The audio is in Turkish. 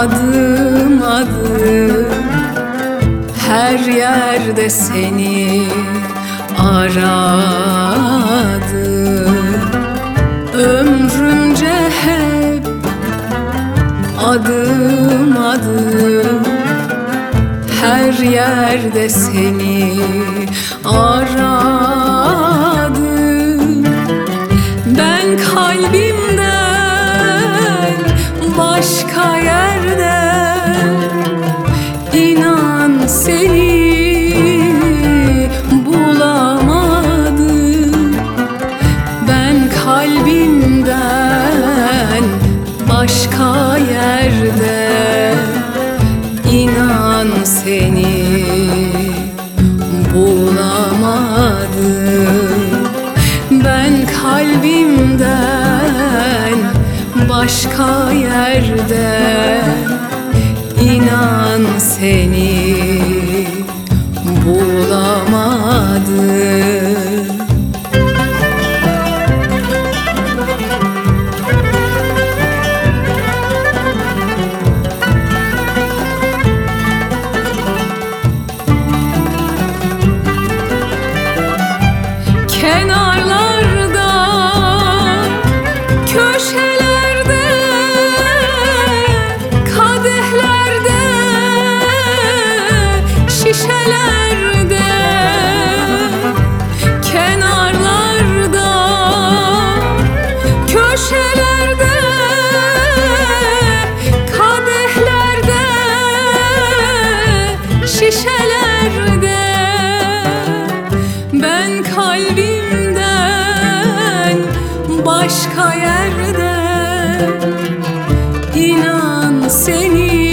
Adım adım her yerde seni aradım. Ömrümce hep adım adım her yerde seni aradım. Ben kalbimden başka yerde inan seni bulamadım. Ben kalbimden başka yerde inan seni bulamadım. Ben kalbimden başka yerde inan seni bulamadım. Kenarlarda, köşelerde, kadehlerde, şişelerde. Kenarlarda, köşelerde, kadehlerde, şişelerde. Ben kalbimden başka yerde inan seni